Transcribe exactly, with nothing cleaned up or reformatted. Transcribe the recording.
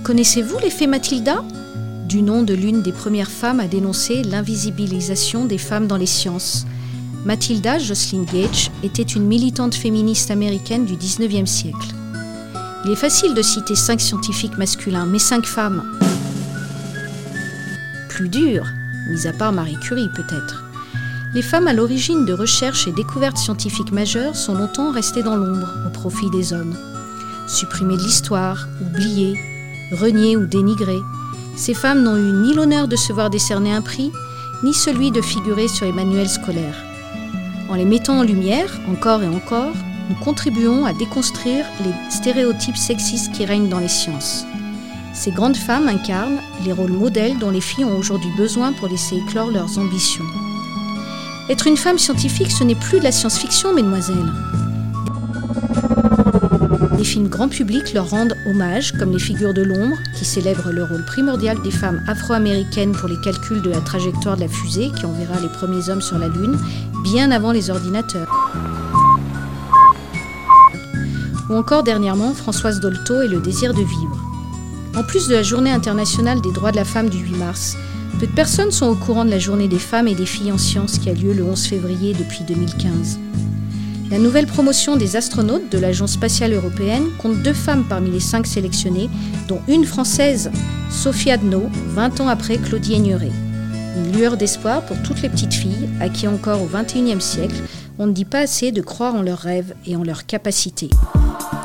Connaissez-vous l'effet Matilda ? Du nom de l'une des premières femmes à dénoncer l'invisibilisation des femmes dans les sciences. Matilda Joslyn Gage était une militante féministe américaine du dix-neuvième siècle. Il est facile de citer cinq scientifiques masculins, mais cinq femmes. Plus dur, mis à part Marie Curie peut-être. Les femmes à l'origine de recherches et découvertes scientifiques majeures sont longtemps restées dans l'ombre au profit des hommes. Supprimées de l'histoire, oubliées, reniées ou dénigrées, ces femmes n'ont eu ni l'honneur de se voir décerner un prix, ni celui de figurer sur les manuels scolaires. En les mettant en lumière, encore et encore, nous contribuons à déconstruire les stéréotypes sexistes qui règnent dans les sciences. Ces grandes femmes incarnent les rôles modèles dont les filles ont aujourd'hui besoin pour laisser éclore leurs ambitions. Être une femme scientifique, ce n'est plus de la science-fiction, mesdemoiselles. Les films grand public leur rendent hommage, comme Les Figures de l'ombre, qui célèbrent le rôle primordial des femmes afro-américaines pour les calculs de la trajectoire de la fusée qui enverra les premiers hommes sur la Lune, bien avant les ordinateurs. Ou encore dernièrement, Françoise Dolto et Le désir de vivre. En plus de la Journée internationale des droits de la femme du huit mars, peu de personnes sont au courant de la Journée des femmes et des filles en sciences qui a lieu le onze février depuis deux mille quinze. La nouvelle promotion des astronautes de l'Agence spatiale européenne compte deux femmes parmi les cinq sélectionnées, dont une française, Sophie Adno, vingt ans après Claudie Aigneret. Une lueur d'espoir pour toutes les petites filles à qui encore au vingt et unième siècle, on ne dit pas assez de croire en leurs rêves et en leurs capacités.